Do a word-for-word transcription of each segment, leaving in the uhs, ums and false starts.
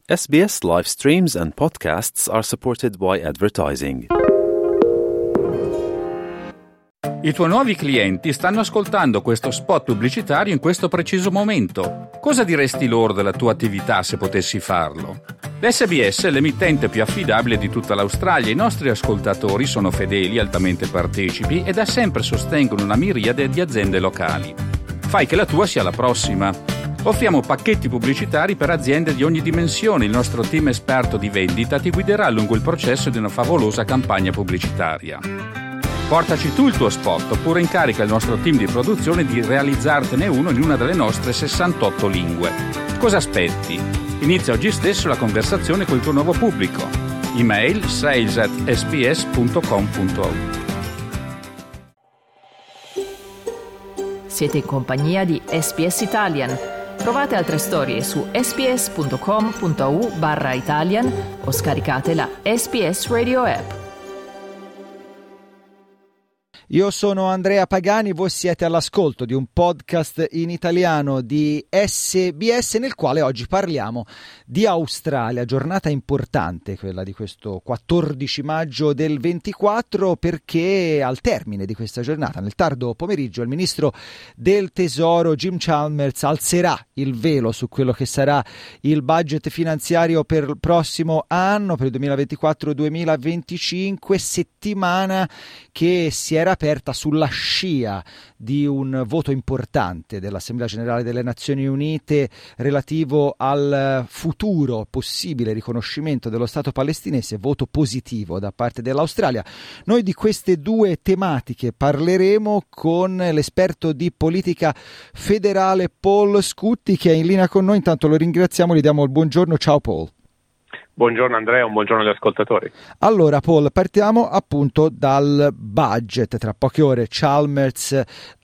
S B S live streams and podcasts are supported by advertising. I tuoi nuovi clienti stanno ascoltando questo spot pubblicitario in questo preciso momento. Cosa diresti loro della tua attività se potessi farlo? L'S B S è l'emittente più affidabile di tutta l'Australia. I nostri ascoltatori sono fedeli, altamente partecipi e da sempre sostengono una miriade di aziende locali. Fai che la tua sia la prossima. Offriamo pacchetti pubblicitari per aziende di ogni dimensione. Il nostro team esperto di vendita ti guiderà lungo il processo di una favolosa campagna pubblicitaria. Portaci tu il tuo spot oppure incarica il nostro team di produzione di realizzartene uno in una delle nostre sessantotto lingue. Cosa aspetti? Inizia oggi stesso la conversazione col tuo nuovo pubblico. Email sales at s b s punto com punto a u. Siete in compagnia di S B S Italian. Trovate altre storie su sbs.com.au barra Italian o scaricate la S B S Radio app. Io sono Andrea Pagani, voi siete all'ascolto di un podcast in italiano di S B S nel quale oggi parliamo di Australia, giornata importante quella di questo quattordici maggio del ventiquattro, perché al termine di questa giornata, nel tardo pomeriggio, il ministro del Tesoro Jim Chalmers alzerà il velo su quello che sarà il budget finanziario per il prossimo anno, per il duemilaventiquattro duemilaventicinque, settimana che si era aperta sulla scia di un voto importante dell'Assemblea Generale delle Nazioni Unite relativo al futuro possibile riconoscimento dello Stato palestinese, voto positivo da parte dell'Australia. Noi di queste due tematiche parleremo con l'esperto di politica federale Paul Scutti, che è in linea con noi. Intanto lo ringraziamo, gli diamo il buongiorno. Ciao Paul. Buongiorno Andrea, un buongiorno agli ascoltatori. Allora Paul, partiamo appunto dal budget. Tra poche ore Chalmers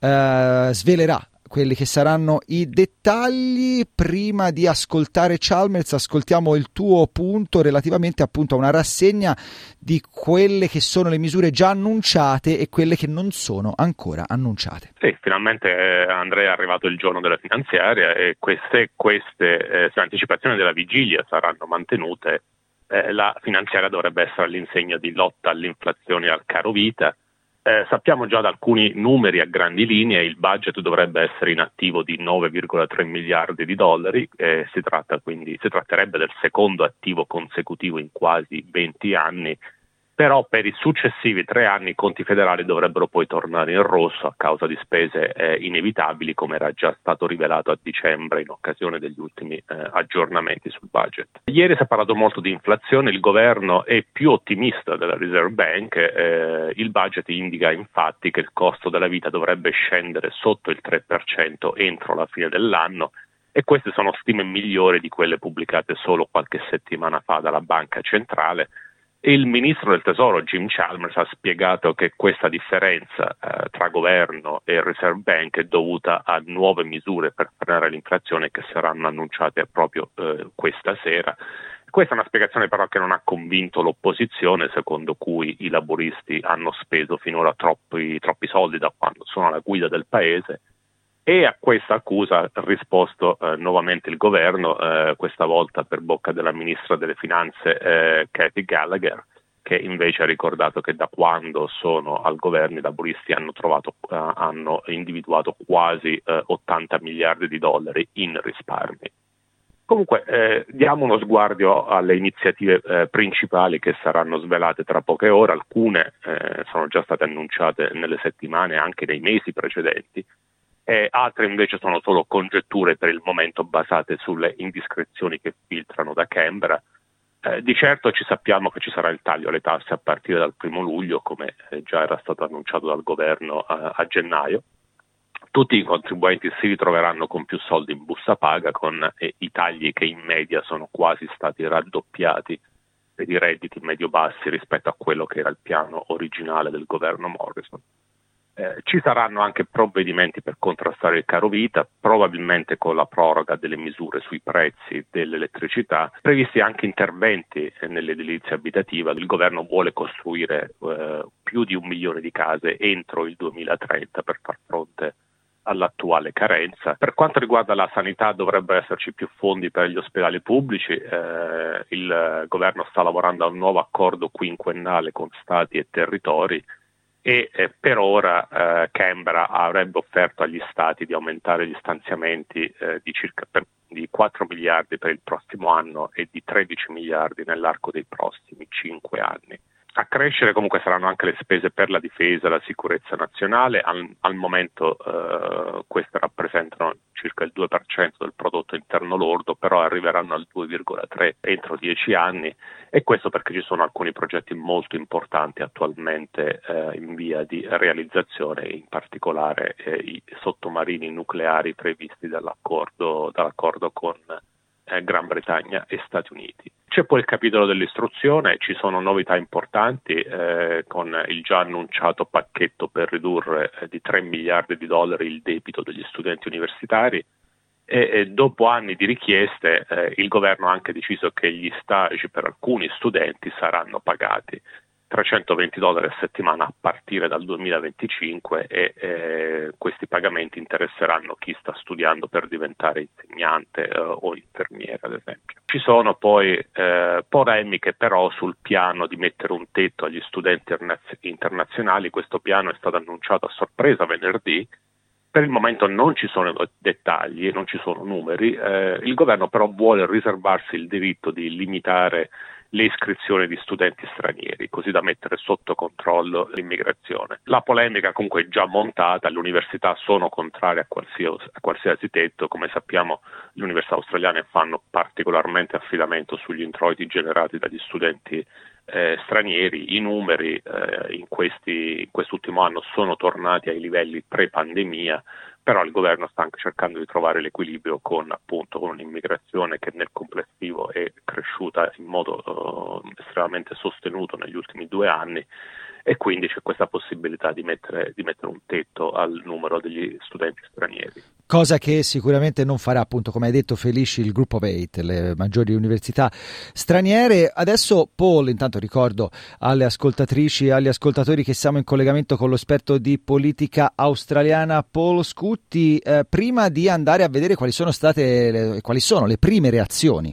eh, svelerà quelli che saranno i dettagli. Prima di ascoltare Chalmers, ascoltiamo il tuo punto relativamente appunto a una rassegna di quelle che sono le misure già annunciate e quelle che non sono ancora annunciate. Sì, finalmente eh, Andrea è arrivato il giorno della finanziaria e queste, queste eh, anticipazioni della vigilia saranno mantenute. Eh, la finanziaria dovrebbe essere all'insegna di lotta all'inflazione e al caro vita. Eh, sappiamo già da alcuni numeri a grandi linee, il budget dovrebbe essere in attivo di nove virgola tre miliardi di dollari, eh, si tratta quindi, si tratterebbe del secondo attivo consecutivo in quasi venti anni, però per i successivi tre anni i conti federali dovrebbero poi tornare in rosso a causa di spese eh, inevitabili, come era già stato rivelato a dicembre in occasione degli ultimi eh, aggiornamenti sul budget. Ieri si è parlato molto di inflazione, il governo è più ottimista della Reserve Bank, eh, il budget indica infatti che il costo della vita dovrebbe scendere sotto il tre per cento entro la fine dell'anno, e queste sono stime migliori di quelle pubblicate solo qualche settimana fa dalla Banca Centrale. E il ministro del Tesoro Jim Chalmers ha spiegato che questa differenza eh, tra governo e Reserve Bank è dovuta a nuove misure per frenare l'inflazione che saranno annunciate proprio eh, questa sera. Questa è una spiegazione però che non ha convinto l'opposizione, secondo cui i laburisti hanno speso finora troppi, troppi soldi da quando sono alla guida del paese. E a questa accusa ha risposto eh, nuovamente il governo, eh, questa volta per bocca della ministra delle Finanze eh, Kathy Gallagher, che invece ha ricordato che da quando sono al governo i laburisti hanno trovato, eh, hanno individuato quasi eh, ottanta miliardi di dollari in risparmi. Comunque eh, diamo uno sguardo alle iniziative eh, principali che saranno svelate tra poche ore. Alcune eh, sono già state annunciate nelle settimane e anche nei mesi precedenti. Eh, altre invece sono solo congetture per il momento basate sulle indiscrezioni che filtrano da Canberra. Eh, di certo ci sappiamo che ci sarà il taglio alle tasse a partire dal primo luglio, come eh, già era stato annunciato dal governo eh, a gennaio. Tutti i contribuenti si ritroveranno con più soldi in busta paga, con eh, i tagli che in media sono quasi stati raddoppiati per i redditi medio-bassi rispetto a quello che era il piano originale del governo Morrison. Eh, ci saranno anche provvedimenti per contrastare il caro vita, probabilmente con la proroga delle misure sui prezzi dell'elettricità, previsti anche interventi eh, nell'edilizia abitativa. Il governo vuole costruire eh, più di un milione di case entro il duemilatrenta per far fronte all'attuale carenza. Per quanto riguarda la sanità dovrebbero esserci più fondi per gli ospedali pubblici, eh, il governo sta lavorando a un nuovo accordo quinquennale con stati e territori e eh, per ora eh, Canberra avrebbe offerto agli stati di aumentare gli stanziamenti eh, di circa per, di quattro miliardi per il prossimo anno e di tredici miliardi nell'arco dei prossimi cinque anni. A crescere comunque saranno anche le spese per la difesa e la sicurezza nazionale. Al, al momento eh, queste rappresentano circa il due per cento del prodotto interno lordo, però arriveranno al due virgola tre entro dieci anni, e questo perché ci sono alcuni progetti molto importanti attualmente eh, in via di realizzazione, in particolare eh, i sottomarini nucleari previsti dall'accordo, dall'accordo con eh, Gran Bretagna e Stati Uniti. C'è poi il capitolo dell'istruzione, ci sono novità importanti eh, con il già annunciato pacchetto per ridurre eh, di tre miliardi di dollari il debito degli studenti universitari e, e dopo anni di richieste eh, il governo ha anche deciso che gli stage per alcuni studenti saranno pagati trecentoventi dollari a settimana a partire dal duemilaventicinque e eh, questi pagamenti interesseranno chi sta studiando per diventare insegnante eh, o infermiere, ad esempio. Ci sono poi eh, polemiche però sul piano di mettere un tetto agli studenti internazionali. Questo piano è stato annunciato a sorpresa venerdì. Per il momento non ci sono dettagli, non ci sono numeri. Eh, il governo però vuole riservarsi il diritto di limitare le iscrizioni di studenti stranieri, così da mettere sotto controllo l'immigrazione. La polemica comunque è già montata, le università sono contrarie a qualsiasi, a qualsiasi tetto. Come sappiamo, le università australiane fanno particolarmente affidamento sugli introiti generati dagli studenti eh, stranieri. I numeri eh, in, questi, in quest'ultimo anno sono tornati ai livelli pre-pandemia, però il governo sta anche cercando di trovare l'equilibrio con appunto con un'immigrazione che nel complessivo è cresciuta in modo uh, estremamente sostenuto negli ultimi due anni, e quindi c'è questa possibilità di mettere, di mettere un tetto al numero degli studenti stranieri. Cosa che sicuramente non farà, appunto, come hai detto Felici, il Group of Eight, le maggiori università straniere. Adesso, Paul, intanto ricordo alle ascoltatrici e agli ascoltatori che siamo in collegamento con l'esperto di politica australiana Paul Scutti. Eh, prima di andare a vedere quali sono state le, quali sono le prime reazioni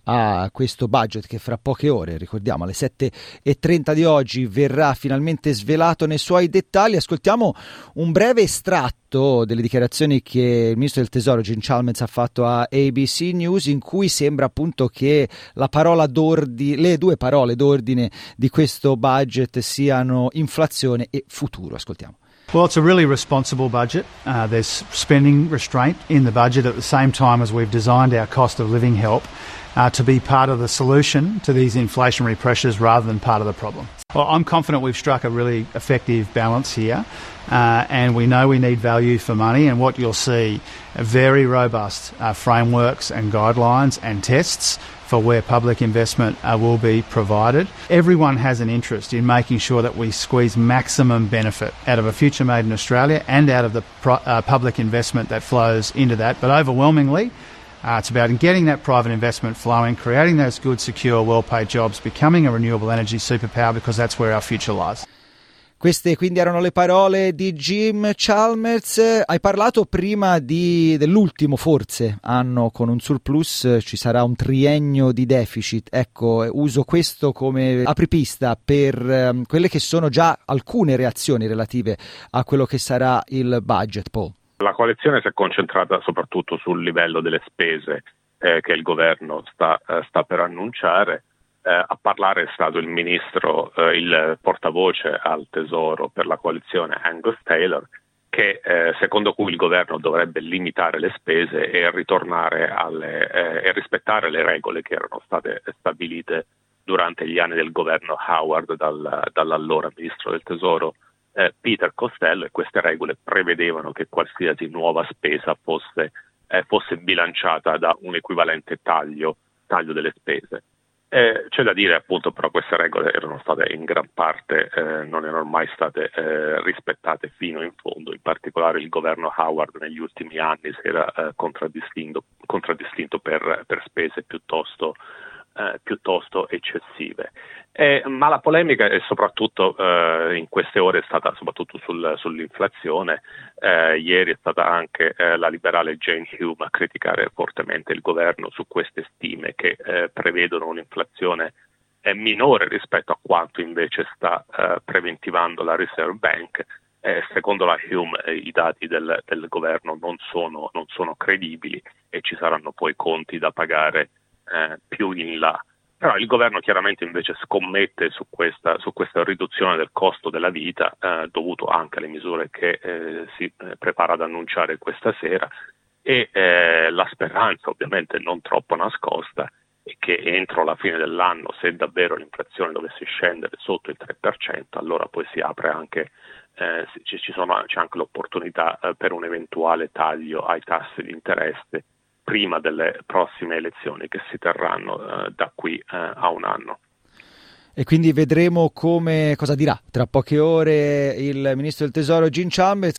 a questo budget che fra poche ore, ricordiamo alle sette e trenta di oggi, verrà finalmente svelato nei suoi dettagli, ascoltiamo un breve estratto delle dichiarazioni che il ministro del tesoro Jim Chalmers ha fatto a A B C News, in cui sembra appunto che la parola d'ordine, le due parole d'ordine di questo budget siano inflazione e futuro. Ascoltiamo. Well, it's a really responsible budget. Uh, there's spending restraint in the budget at the same time as we've designed our cost of living help uh, to be part of the solution to these inflationary pressures rather than part of the problem. Well, I'm confident we've struck a really effective balance here, uh, and we know we need value for money, and what you'll see are very robust uh, frameworks and guidelines and tests for where public investment uh, will be provided. Everyone has an interest in making sure that we squeeze maximum benefit out of a future made in Australia and out of the pro- uh, public investment that flows into that, but overwhelmingly Uh, it's about getting that private investment flowing, creating those good, secure, well-paid jobs, becoming a renewable energy superpower, because that's where our future lies. Queste quindi erano le parole di Jim Chalmers. Hai parlato prima di, dell'ultimo forse anno con un surplus, ci sarà un triennio di deficit. Ecco, uso questo come apripista per um, quelle che sono già alcune reazioni relative a quello che sarà il budget, Paul. La coalizione si è concentrata soprattutto sul livello delle spese eh, che il governo sta, eh, sta per annunciare. Eh, a parlare è stato il ministro, eh, il portavoce al tesoro per la coalizione Angus Taylor, che eh, secondo cui il governo dovrebbe limitare le spese e ritornare alle, eh, e rispettare le regole che erano state stabilite durante gli anni del governo Howard dal, dall'allora ministro del tesoro Eh, Peter Costello, e queste regole prevedevano che qualsiasi nuova spesa fosse, eh, fosse bilanciata da un equivalente taglio, taglio delle spese. Eh, c'è da dire appunto però queste regole erano state in gran parte, eh, non erano mai state eh, rispettate fino in fondo. In particolare il governo Howard negli ultimi anni si era eh, contraddistinto, contraddistinto per, per spese piuttosto eh, piuttosto eccessive. Eh, ma la polemica è soprattutto eh, in queste ore è stata soprattutto sul, sull'inflazione. Eh, ieri è stata anche eh, la liberale Jane Hume a criticare fortemente il governo su queste stime che eh, prevedono un'inflazione eh, minore rispetto a quanto invece sta eh, preventivando la Reserve Bank. Eh, secondo la Hume eh, i dati del, del governo non sono, non sono credibili e ci saranno poi conti da pagare eh, più in là. Però il governo chiaramente invece scommette su questa, su questa riduzione del costo della vita, eh, dovuto anche alle misure che eh, si eh, prepara ad annunciare questa sera, e eh, la speranza ovviamente non troppo nascosta è che entro la fine dell'anno, se davvero l'inflazione dovesse scendere sotto il tre per cento, allora poi si apre anche, eh, ci, ci sono, c'è anche l'opportunità eh, per un eventuale taglio ai tassi di interesse prima delle prossime elezioni che si terranno eh, da qui eh, a un anno. E quindi vedremo come cosa dirà tra poche ore il ministro del Tesoro Jim Chalmers.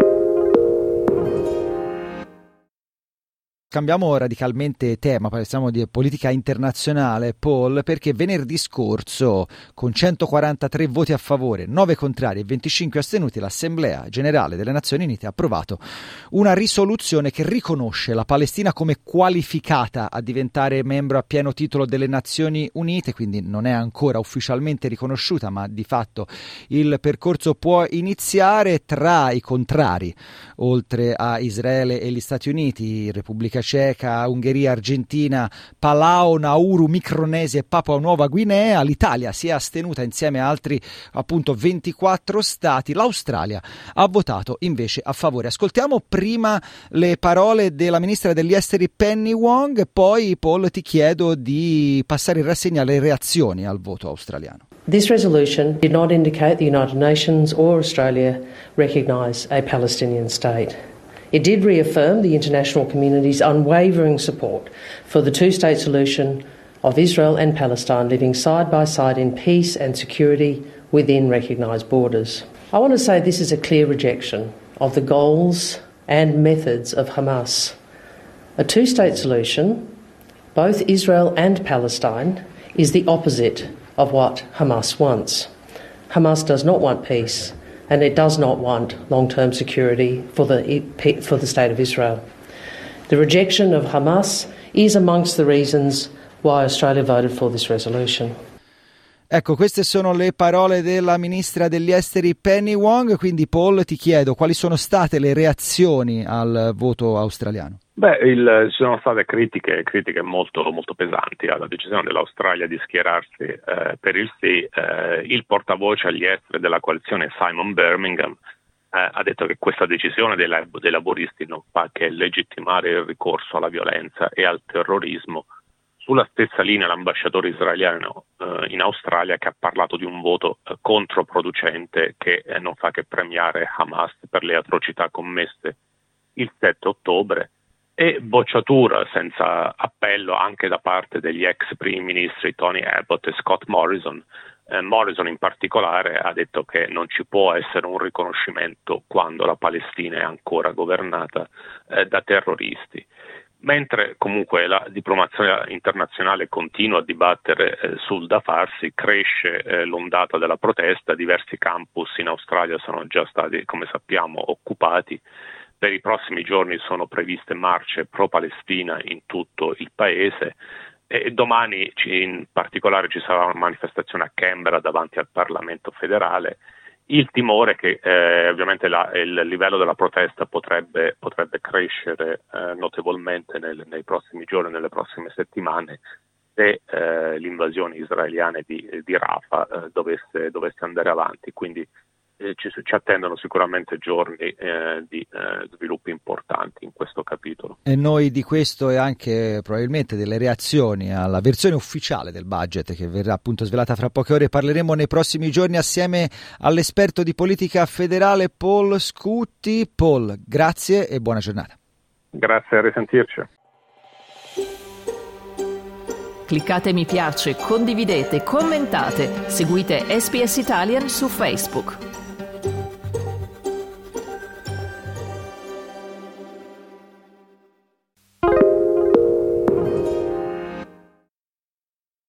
Cambiamo radicalmente tema, parliamo di politica internazionale, Paul, perché venerdì scorso, con centoquarantatré voti a favore, nove contrari e venticinque astenuti, l'Assemblea Generale delle Nazioni Unite ha approvato una risoluzione che riconosce la Palestina come qualificata a diventare membro a pieno titolo delle Nazioni Unite, quindi non è ancora ufficialmente riconosciuta, ma di fatto il percorso può iniziare. Tra i contrari, oltre a Israele e gli Stati Uniti, Repubblica Ceca, Ungheria, Argentina, Palau, Nauru, Micronesia e Papua Nuova Guinea, l'Italia si è astenuta insieme a altri appunto ventiquattro stati. L'Australia ha votato invece a favore. Ascoltiamo prima le parole della ministra degli esteri Penny Wong, poi Paul ti chiedo di passare in rassegna le reazioni al voto australiano. This resolution did not indicate the United Nations or Australia recognise a Palestinian state. It did reaffirm the international community's unwavering support for the two-state solution of Israel and Palestine living side by side in peace and security within recognised borders. I want to say this is a clear rejection of the goals and methods of Hamas. A two-state solution, both Israel and Palestine, is the opposite of what Hamas wants. Hamas does not want peace, and it does not want long-term security for the, for the State of Israel. The rejection of Hamas is amongst the reasons why Australia voted for this resolution. Ecco, queste sono le parole della ministra degli esteri Penny Wong, quindi Paul ti chiedo quali sono state le reazioni al voto australiano? Beh, il, ci sono state critiche, critiche molto, molto pesanti alla decisione dell'Australia di schierarsi eh, per il sì. Eh, il portavoce agli esteri della coalizione Simon Birmingham eh, ha detto che questa decisione dei, lab, dei laboristi non fa che legittimare il ricorso alla violenza e al terrorismo. Sulla stessa linea l'ambasciatore israeliano eh, in Australia, che ha parlato di un voto eh, controproducente che eh, non fa che premiare Hamas per le atrocità commesse il sette ottobre, e bocciatura senza appello anche da parte degli ex primi ministri Tony Abbott e Scott Morrison. Eh, Morrison in particolare ha detto che non ci può essere un riconoscimento quando la Palestina è ancora governata eh, da terroristi. Mentre comunque la diplomazia internazionale continua a dibattere eh, sul da farsi, cresce eh, l'ondata della protesta, diversi campus in Australia sono già stati, come sappiamo, occupati. Per i prossimi giorni sono previste marce pro-Palestina in tutto il paese e domani in particolare ci sarà una manifestazione a Canberra davanti al Parlamento federale. Il timore è che eh, ovviamente la, il livello della protesta potrebbe, potrebbe crescere eh, notevolmente nel, nei prossimi giorni, nelle prossime settimane, se eh, l'invasione israeliana di, di Rafah eh, dovesse, dovesse andare avanti. Quindi eh, ci, ci attendono sicuramente giorni eh, di eh, sviluppi importanti in questo capitolo. E noi di questo e anche probabilmente delle reazioni alla versione ufficiale del budget che verrà appunto svelata fra poche ore parleremo nei prossimi giorni assieme all'esperto di politica federale Paul Scutti. Paul, grazie e buona giornata. Grazie, a risentirci. Cliccate mi piace, condividete, commentate, seguite S B S Italian su Facebook.